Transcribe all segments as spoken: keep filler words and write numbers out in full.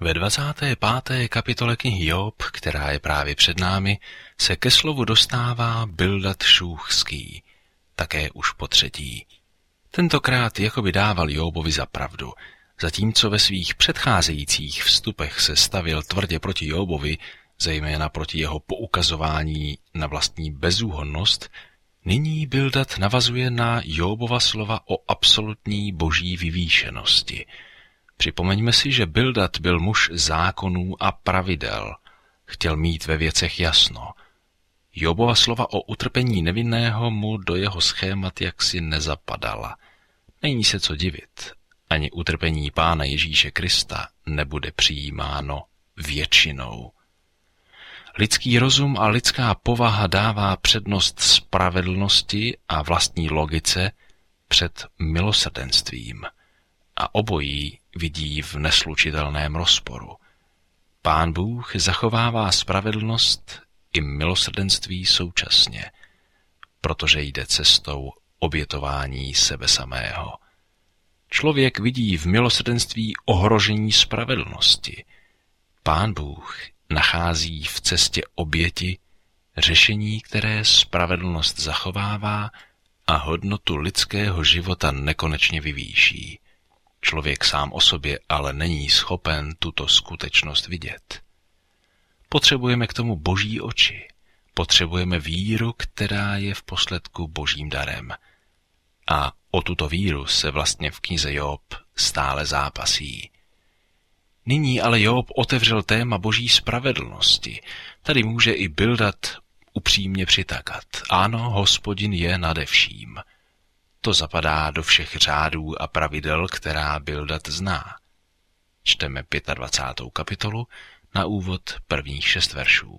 Ve dvacáté páté kapitole knihy Job, která je právě před námi, se ke slovu dostává Bildad Šúchský, také už po třetí. Tentokrát jakoby dával Jobovi za pravdu, zatímco ve svých předcházejících vstupech se stavil tvrdě proti Jobovi, zejména proti jeho poukazování na vlastní bezúhonnost, nyní Bildad navazuje na Jobova slova o absolutní boží vyvýšenosti. Připomeňme si, že Bildad byl muž zákonů a pravidel. Chtěl mít ve věcech jasno. Jobova slova o utrpení nevinného mu do jeho schémat jaksi nezapadala. Není se co divit. Ani utrpení Pána Ježíše Krista nebude přijímáno většinou. Lidský rozum a lidská povaha dává přednost spravedlnosti a vlastní logice před milosrdenstvím. A obojí vidí v neslučitelném rozporu. Pán Bůh zachovává spravedlnost i milosrdenství současně, protože jde cestou obětování sebe samého. Člověk vidí v milosrdenství ohrožení spravedlnosti. Pán Bůh nachází v cestě oběti řešení, které spravedlnost zachovává a hodnotu lidského života nekonečně vyvýší. Člověk sám o sobě ale není schopen tuto skutečnost vidět. Potřebujeme k tomu boží oči. Potřebujeme víru, která je v posledku božím darem. A o tuto víru se vlastně v knize Job stále zápasí. Nyní ale Job otevřel téma boží spravedlnosti. Tady může i Bildad upřímně přitakat. Ano, Hospodin je nade vším. To zapadá do všech řádů a pravidel, která Bildad zná. Čteme dvacátou pátou kapitolu na úvod prvních šest veršů.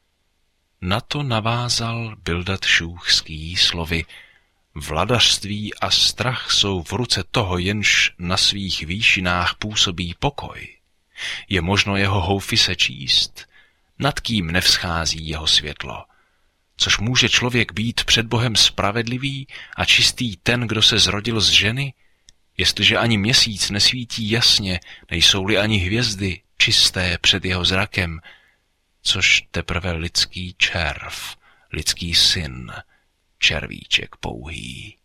Na to navázal Bildad Šúchský slovy: Vladařství a strach jsou v ruce toho, jenž na svých výšinách působí pokoj. Je možno jeho houfy sečíst, nad kým nevzchází jeho světlo. Což může člověk být před Bohem spravedlivý a čistý ten, kdo se zrodil z ženy, jestliže ani měsíc nesvítí jasně, nejsou-li ani hvězdy čisté před jeho zrakem, což teprve lidský červ, lidský syn, červíček pouhý.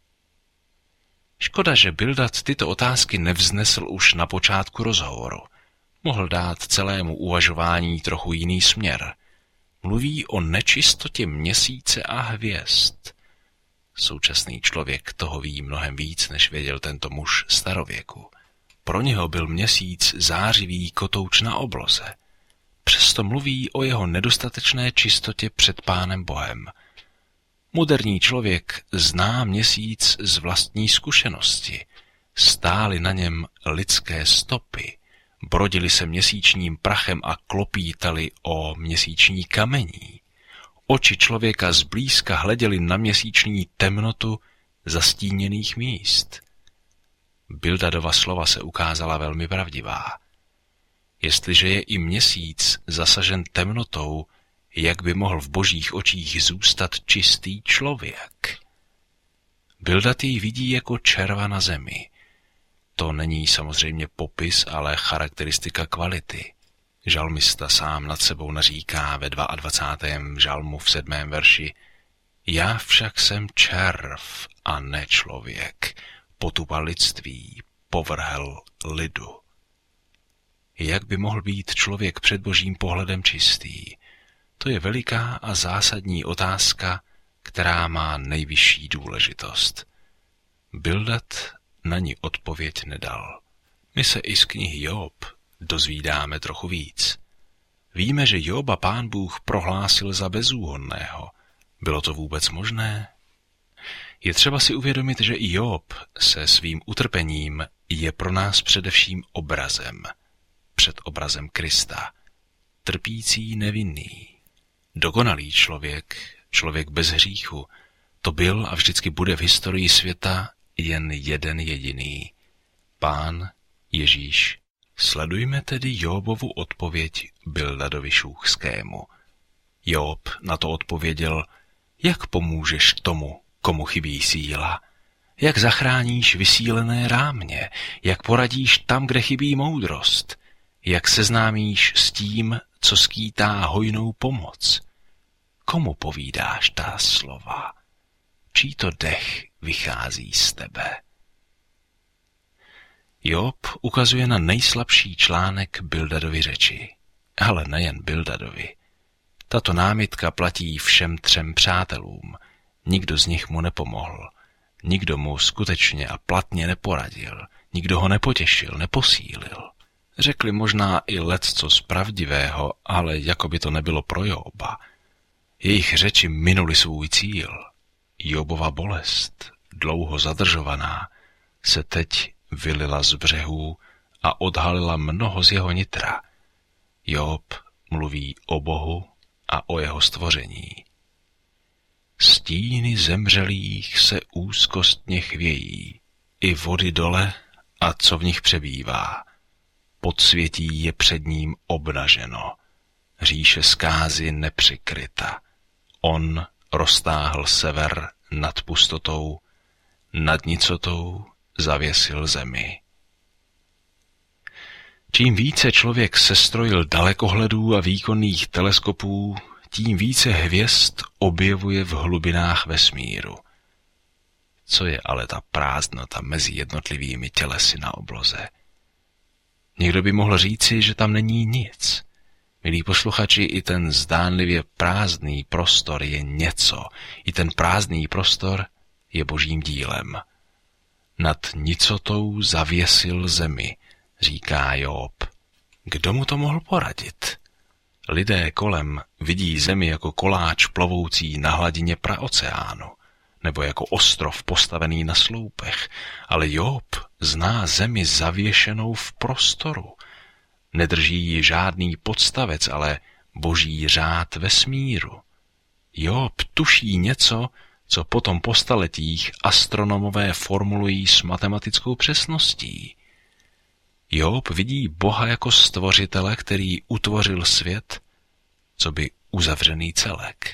Škoda, že Bildad tyto otázky nevznesl už na počátku rozhovoru. Mohl dát celému uvažování trochu jiný směr. Mluví o nečistotě měsíce a hvězd. Současný člověk toho ví mnohem víc, než věděl tento muž starověku. Pro něho byl měsíc zářivý kotouč na obloze. Přesto mluví o jeho nedostatečné čistotě před Pánem Bohem. Moderní člověk zná měsíc z vlastní zkušenosti. Stály na něm lidské stopy. Brodili se měsíčním prachem a klopítali o měsíční kamení. Oči člověka zblízka hleděli na měsíční temnotu zastíněných míst. Bildadova slova se ukázala velmi pravdivá. Jestliže je i měsíc zasažen temnotou, jak by mohl v božích očích zůstat čistý člověk? Bildad jej vidí jako červa na zemi. To není samozřejmě popis, ale charakteristika kvality. Žalmista sám nad sebou naříká ve dvacátém druhém žalmu v sedmém verši: Já však jsem červ a ne člověk, potupa lidství, povrhel lidu. Jak by mohl být člověk před božím pohledem čistý? To je veliká a zásadní otázka, která má nejvyšší důležitost. Bildad na ní odpověď nedal. My se i z knihy Job dozvídáme trochu víc. Víme, že Joba Pán Bůh prohlásil za bezúhonného. Bylo to vůbec možné? Je třeba si uvědomit, že i Job se svým utrpením je pro nás především obrazem. Před obrazem Krista. Trpící nevinný. Dokonalý člověk, člověk bez hříchu, to byl a vždycky bude v historii světa jen jeden jediný. Pán Ježíš. Sledujme tedy Jobovu odpověď Bildadovi Šúchskému. Job na to odpověděl: Jak pomůžeš tomu, komu chybí síla? Jak zachráníš vysílené rámě? Jak poradíš tam, kde chybí moudrost? Jak seznámíš s tím, co skýtá hojnou pomoc? Komu povídáš ta slova? Čí to dech vychází z tebe? Job ukazuje na nejslabší článek Bildadovy řeči. Ale nejen Bildadovi. Tato námitka platí všem třem přátelům. Nikdo z nich mu nepomohl. Nikdo mu skutečně a platně neporadil. Nikdo ho nepotěšil, neposílil. Řekli možná i leccos pravdivého, ale jako by to nebylo pro Joba. Jejich řeči minuli svůj cíl. Jobova bolest, dlouho zadržovaná, se teď vylila z břehů a odhalila mnoho z jeho nitra. Job mluví o Bohu a o jeho stvoření. Stíny zemřelých se úzkostně chvějí, i vody dole a co v nich přebývá. Podsvětí je před ním obnaženo, říše zkázy nepřikryta. On roztáhl sever nad pustotou, nad nicotou zavěsil zemi. Čím více člověk sestrojil dalekohledů a výkonných teleskopů, tím více hvězd objevuje v hlubinách vesmíru. Co je ale ta prázdnota mezi jednotlivými tělesy na obloze? Někdo by mohl říci, že tam není nic. Milí posluchači, i ten zdánlivě prázdný prostor je něco. I ten prázdný prostor je božím dílem. Nad nicotou zavěsil zemi, říká Job. Kdo mu to mohl poradit? Lidé kolem vidí zemi jako koláč plovoucí na hladině praoceánu, nebo jako ostrov postavený na sloupech, ale Job zná zemi zavěšenou v prostoru. Nedrží ji žádný podstavec, ale boží řád vesmíru. Job tuší něco, co potom po staletích astronomové formulují s matematickou přesností. Job vidí Boha jako stvořitele, který utvořil svět, co by uzavřený celek.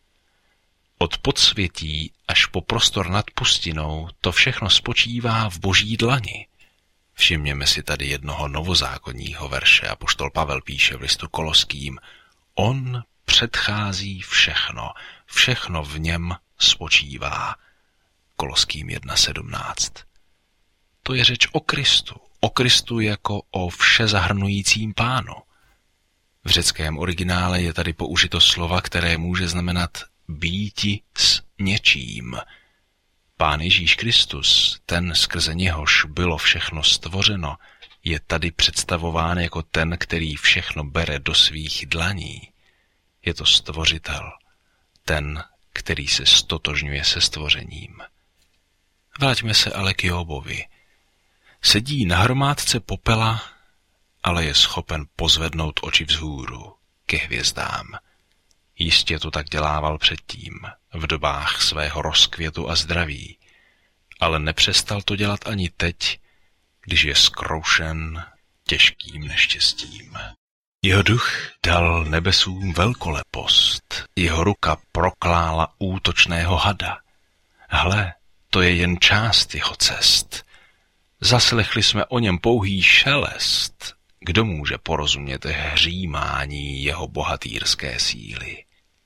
Od podsvětí až po prostor nad pustinou to všechno spočívá v boží dlani. Všimněme si tady jednoho novozákonního verše, apoštol Pavel píše v listu Koloským. On předchází všechno, všechno v něm spočívá. Koloským jedna sedmnáct. To je řeč o Kristu, o Kristu jako o všezahrnujícím pánu. V řeckém originále je tady použito slova, které může znamenat býti s něčím. Pán Ježíš Kristus, ten skrze něhož bylo všechno stvořeno, je tady představován jako ten, který všechno bere do svých dlaní. Je to stvořitel, ten, který se stotožňuje se stvořením. Vraťme se ale k Jobovi. Sedí na hromádce popela, ale je schopen pozvednout oči vzhůru, ke hvězdám. Jistě to tak dělával předtím, v dobách svého rozkvětu a zdraví, ale nepřestal to dělat ani teď, když je zkroušen těžkým neštěstím. Jeho duch dal nebesům velkolepost, jeho ruka proklála útočného hada. Hle, to je jen část jeho cest. Zaslechli jsme o něm pouhý šelest. Kdo může porozumět hřímání jeho bohatýrské síly?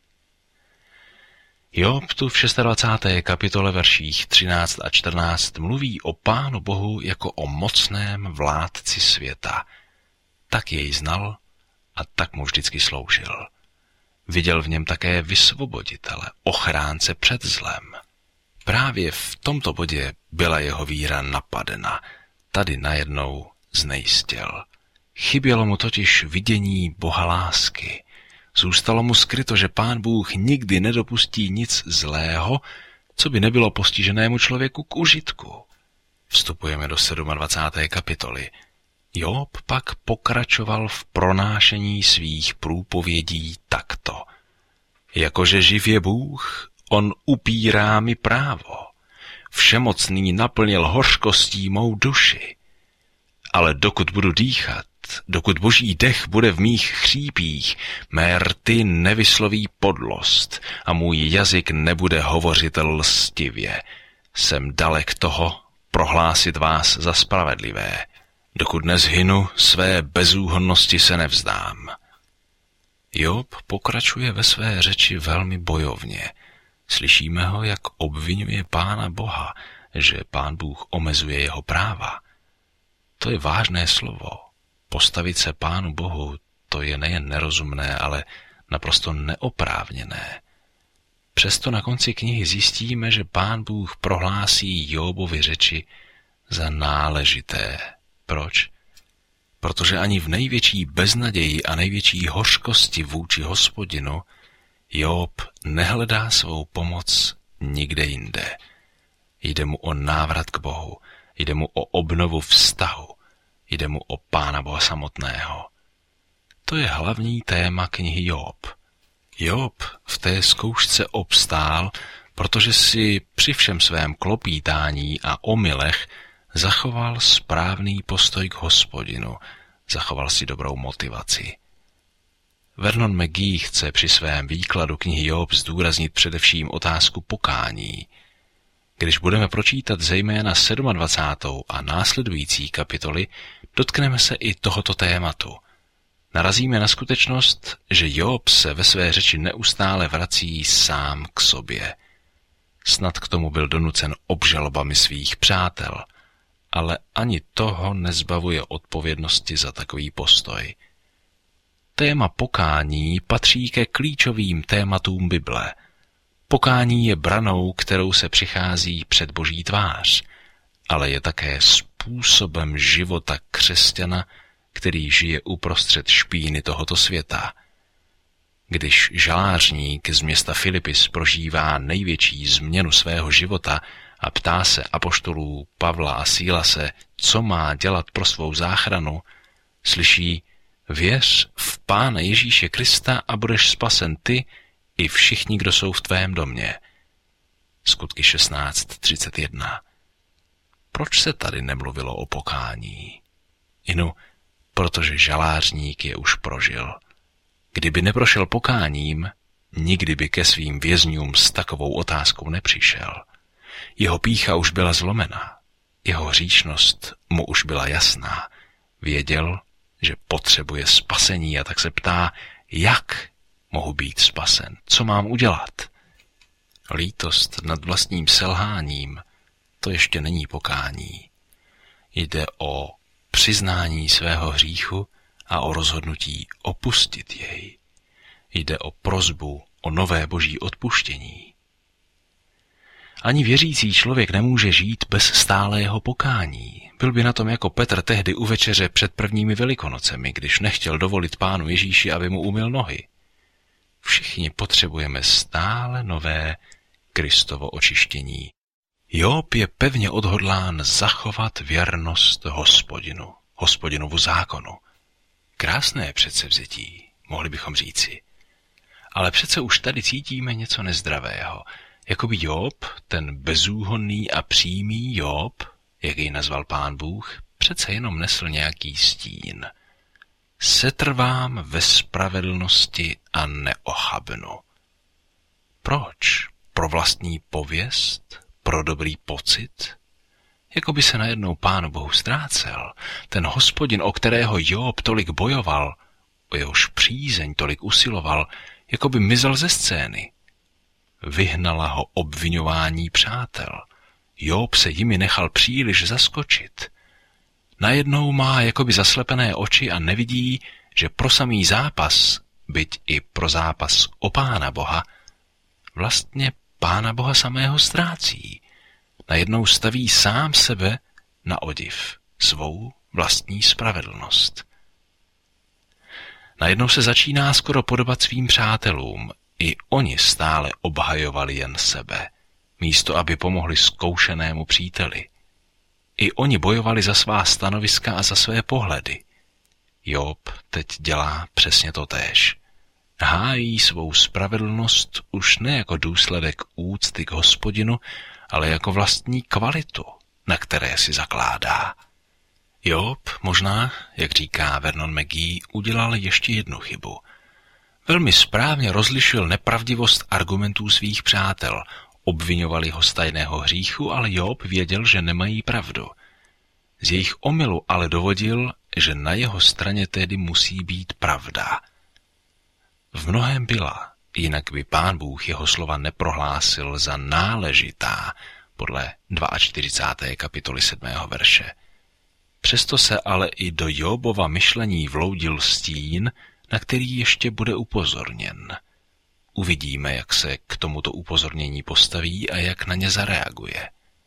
Job tu v dvacáté šesté kapitole verších třináct a čtrnáct mluví o Pánu Bohu jako o mocném vládci světa. Tak jej znal a tak mu vždycky sloužil. Viděl v něm také vysvoboditele, ochránce před zlem. Právě v tomto bodě byla jeho víra napadena. Tady najednou znejistěl. Chybělo mu totiž vidění Boha lásky. Zůstalo mu skryto, že Pán Bůh nikdy nedopustí nic zlého, co by nebylo postiženému člověku k užitku. Vstupujeme do dvacáté sedmé kapitoly. Job pak pokračoval v pronášení svých průpovědí takto. Jakože živ je Bůh, on upírá mi právo. Všemocný naplnil hořkostí mou duši. Ale dokud budu dýchat, dokud boží dech bude v mých chřípích, mé rty nevysloví podlost a můj jazyk nebude hovořit lstivě. Jsem dalek toho prohlásit vás za spravedlivé. Dokud nezhynu, své bezúhonnosti se nevzdám. Job pokračuje ve své řeči velmi bojovně. Slyšíme ho, jak obvinuje Pána Boha, že Pán Bůh omezuje jeho práva. To je vážné slovo. Postavit se Pánu Bohu, to je nejen nerozumné, ale naprosto neoprávněné. Přesto na konci knihy zjistíme, že Pán Bůh prohlásí Jobovi řeči za náležité. Proč? Protože ani v největší beznaději a největší hořkosti vůči Hospodinu Job nehledá svou pomoc nikde jinde. Jde mu o návrat k Bohu, jde mu o obnovu vztahu, jde mu o Pána Boha samotného. To je hlavní téma knihy Job. Job v té zkoušce obstál, protože si při všem svém klopítání a omylech zachoval správný postoj k Hospodinu, zachoval si dobrou motivaci. Vernon McGee chce při svém výkladu knihy Job zdůraznit především otázku pokání. Když budeme pročítat zejména dvacátou sedmou a následující kapitoly, dotkneme se i tohoto tématu. Narazíme na skutečnost, že Job se ve své řeči neustále vrací sám k sobě. Snad k tomu byl donucen obžalobami svých přátel, ale ani toho nezbavuje odpovědnosti za takový postoj. Téma pokání patří ke klíčovým tématům Bible. Pokání je branou, kterou se přichází před Boží tvář, ale je také způsobem života křesťana, který žije uprostřed špíny tohoto světa. Když žalářník z města Filipis prožívá největší změnu svého života a ptá se apoštolů Pavla a Sílase, co má dělat pro svou záchranu, slyší: věř v Pána Ježíše Krista a budeš spasen ty i všichni, kdo jsou v tvém domě. Skutky šestnáct třicet jedna. Proč se tady nemluvilo o pokání? Inu, protože žalářník je už prožil. Kdyby neprošel pokáním, nikdy by ke svým vězňům s takovou otázkou nepřišel. Jeho pýcha už byla zlomena, jeho hříšnost mu už byla jasná. Věděl, že potřebuje spasení, a tak se ptá, jak mohu být spasen, co mám udělat. Lítost nad vlastním selháním, to ještě není pokání. Jde o přiznání svého hříchu a o rozhodnutí opustit jej. Jde o prosbu o nové boží odpuštění. Ani věřící člověk nemůže žít bez stálého pokání. Byl by na tom jako Petr tehdy u večeře před prvními Velikonocemi, když nechtěl dovolit Pánu Ježíši, aby mu umyl nohy. Všichni potřebujeme stále nové Kristovo očištění. Job je pevně odhodlán zachovat věrnost Hospodinu, Hospodinovu zákonu. Krásné předsevzetí, mohli bychom říci. Ale přece už tady cítíme něco nezdravého. Jakoby Job, ten bezúhonný a přímý Job, jak jej nazval Pán Bůh, přece jenom nesl nějaký stín. Setrvám ve spravedlnosti a neochabnu. Proč? Pro vlastní pověst? Pro dobrý pocit? Jakoby se najednou Pánu Bohu ztrácel. Ten Hospodin, o kterého Job tolik bojoval, o jehož přízeň tolik usiloval, jakoby mizel ze scény. Vyhnala ho obviňování přátel. Job se jimi nechal příliš zaskočit. Najednou má jakoby zaslepené oči a nevidí, že pro samý zápas, byť i pro zápas o Pána Boha, vlastně Pána Boha samého ztrácí. Najednou staví sám sebe na odiv, svou vlastní spravedlnost. Najednou se začíná skoro podobat svým přátelům. I oni stále obhajovali jen sebe, místo aby pomohli zkoušenému příteli. I oni bojovali za svá stanoviska a za své pohledy. Job teď dělá přesně totéž. Hájí svou spravedlnost už ne jako důsledek úcty k Hospodinu, ale jako vlastní kvalitu, na které si zakládá. Job možná, jak říká Vernon McGee, udělal ještě jednu chybu. Velmi správně rozlišil nepravdivost argumentů svých přátel. Obviňovali ho z tajného hříchu, ale Job věděl, že nemají pravdu. Z jejich omylu ale dovodil, že na jeho straně tedy musí být pravda. V mnohém byla, jinak by Pán Bůh jeho slova neprohlásil za náležitá podle čtyřicáté druhé kapitoly sedmého verše. Přesto se ale i do Jobova myšlení vloudil stín, na který ještě bude upozorněn. Uvidíme, jak se k tomuto upozornění postaví a jak na ně zareaguje.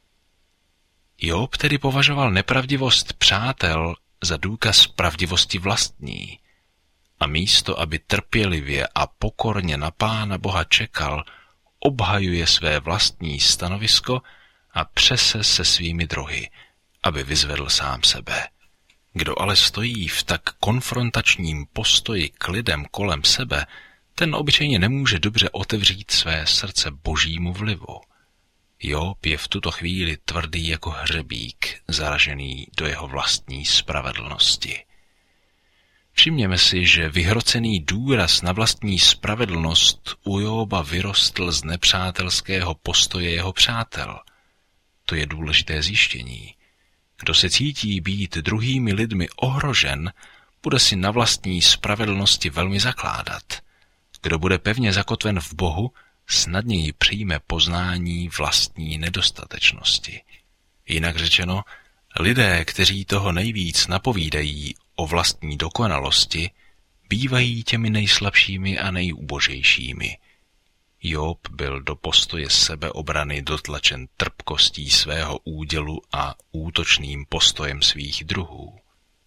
Job tedy považoval nepravdivost přátel za důkaz pravdivosti vlastní a místo, aby trpělivě a pokorně na Pána Boha čekal, obhajuje své vlastní stanovisko a přese se svými druhy, aby vyzvedl sám sebe. Kdo ale stojí v tak konfrontačním postoji k lidem kolem sebe, ten obyčejně nemůže dobře otevřít své srdce božímu vlivu. Job je v tuto chvíli tvrdý jako hřebík, zaražený do jeho vlastní spravedlnosti. Všimněme si, že vyhrocený důraz na vlastní spravedlnost u Joba vyrostl z nepřátelského postoje jeho přátel. To je důležité zjištění. Kdo se cítí být druhými lidmi ohrožen, bude si na vlastní spravedlnosti velmi zakládat. Kdo bude pevně zakotven v Bohu, snadněji přijme poznání vlastní nedostatečnosti. Jinak řečeno, lidé, kteří toho nejvíc napovídají o vlastní dokonalosti, bývají těmi nejslabšími a nejubožejšími. Job byl do postoje sebeobrany dotlačen trpkostí svého údělu a útočným postojem svých druhů.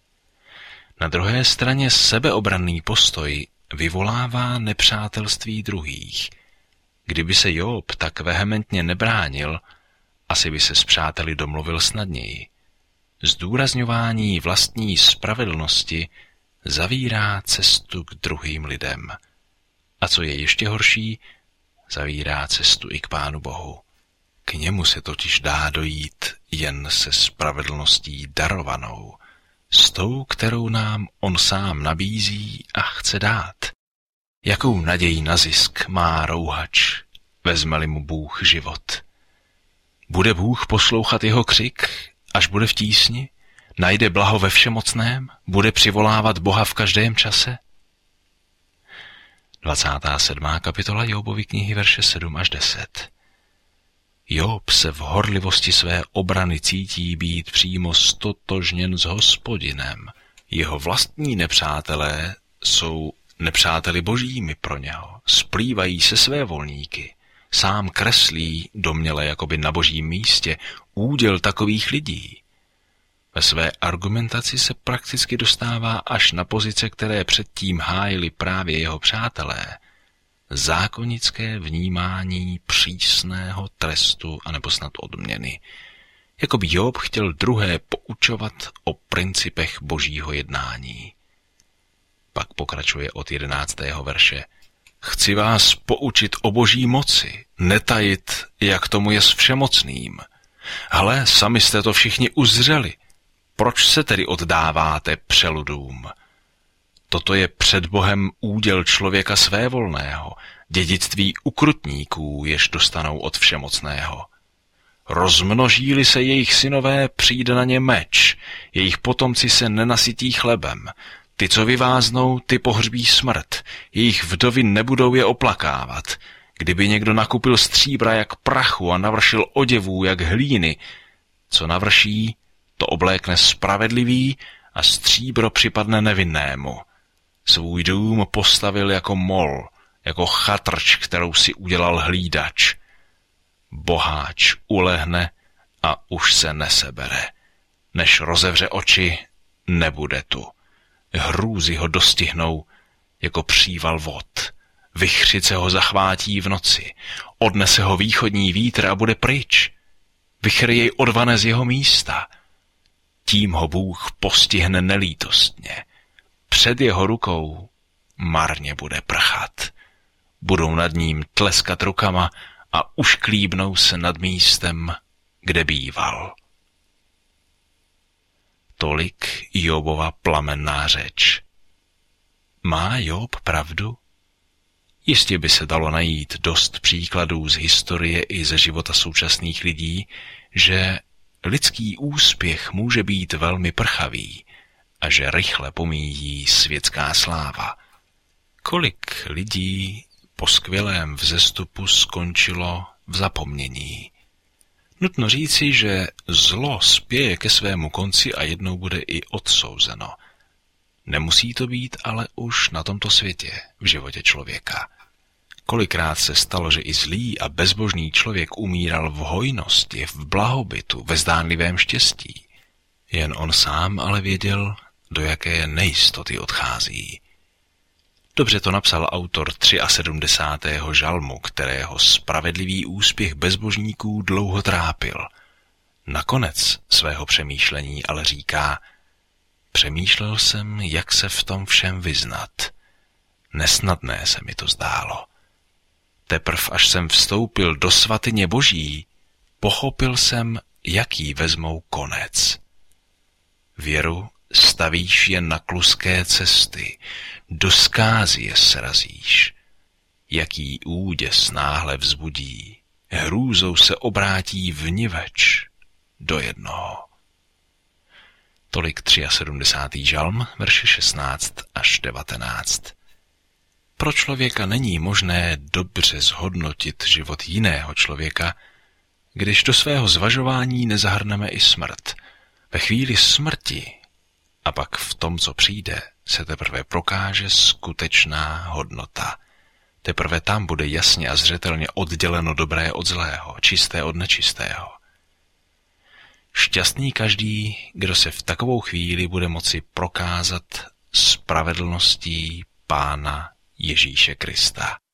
Na druhé straně sebeobranný postoj vyvolává nepřátelství druhých. Kdyby se Job tak vehementně nebránil, asi by se s přáteli domluvil snadněji. Zdůrazňování vlastní spravedlnosti zavírá cestu k druhým lidem. A co je ještě horší, zavírá cestu i k Pánu Bohu. K němu se totiž dá dojít jen se spravedlností darovanou, s tou, kterou nám on sám nabízí a chce dát. Jakou naději na zisk má rouhač, vezme-li mu Bůh život? Bude Bůh poslouchat jeho křik, až bude v tísni? Najde blaho ve všemocném? Bude přivolávat Boha v každém čase? dvacátá sedmá kapitola Jobovy knihy, verše sedm až deset. Job se v horlivosti své obrany cítí být přímo stotožněn s Hospodinem. Jeho vlastní nepřátelé jsou nepřáteli božími pro něho, splývají se své volníky. Sám kreslí, domněle jakoby na božím místě, úděl takových lidí. Ve své argumentaci se prakticky dostává až na pozice, které předtím hájili právě jeho přátelé. Zákonické vnímání přísného trestu anebo snad odměny. Jakoby Job chtěl druhé poučovat o principech božího jednání. Pak pokračuje od jedenáctého verše. Chci vás poučit o boží moci, netajit, jak tomu je s všemocným. Hle, sami jste to všichni uzřeli. Proč se tedy oddáváte přeludům? Toto je před Bohem úděl člověka svévolného, dědictví ukrutníků, jež dostanou od všemocného. Rozmnoží-li se jejich synové, přijde na ně meč, jejich potomci se nenasytí chlebem. Ty, co vyváznou, ty pohřbí smrt, jejich vdovy nebudou je oplakávat. Kdyby někdo nakupil stříbra jak prachu a navršil oděvů jak hlíny, co navrší, to oblékne spravedlivý a stříbro připadne nevinnému. Svůj dům postavil jako mol, jako chatrč, kterou si udělal hlídač. Boháč ulehne a už se nesebere. Než rozevře oči, nebude tu. Hrůzy ho dostihnou jako příval vod. Vichřice ho zachvátí v noci. Odnese ho východní vítr a bude pryč. Vichr jej odvane z jeho místa. Tím ho Bůh postihne nelítostně. Před jeho rukou marně bude prchat. Budou nad ním tleskat rukama a ušklíbnou se nad místem, kde býval. Tolik Jobova plamenná řeč. Má Job pravdu? Jistě by se dalo najít dost příkladů z historie i ze života současných lidí, že lidský úspěch může být velmi prchavý a že rychle pomíjí světská sláva. Kolik lidí po skvělém vzestupu skončilo v zapomnění. Nutno říci, že zlo spěje ke svému konci a jednou bude i odsouzeno. Nemusí to být ale už na tomto světě, v životě člověka. Kolikrát se stalo, že i zlý a bezbožný člověk umíral v hojnosti, v blahobytu, ve zdánlivém štěstí. Jen on sám ale věděl, do jaké nejistoty odchází. Dobře to napsal autor sedmdesátého třetího žalmu, kterého spravedlivý úspěch bezbožníků dlouho trápil. Nakonec svého přemýšlení ale říká: přemýšlel jsem, jak se v tom všem vyznat. Nesnadné se mi to zdálo. Teprv až jsem vstoupil do svatyně Boží, pochopil jsem, jaký vezmou konec. Věru stavíš jen na kluské cesty, do zkázy je srazíš. Jaký úděs náhle vzbudí, hrůzou se obrátí vniveč do jednoho. Tolik sedmdesátý třetí žalm, verše šestnáct až devatenáct. Pro člověka není možné dobře zhodnotit život jiného člověka, když do svého zvažování nezahrneme i smrt. Ve chvíli smrti a pak v tom, co přijde, se teprve prokáže skutečná hodnota. Teprve tam bude jasně a zřetelně odděleno dobré od zlého, čisté od nečistého. Šťastný každý, kdo se v takovou chvíli bude moci prokázat spravedlností Pána Ježíše Krista.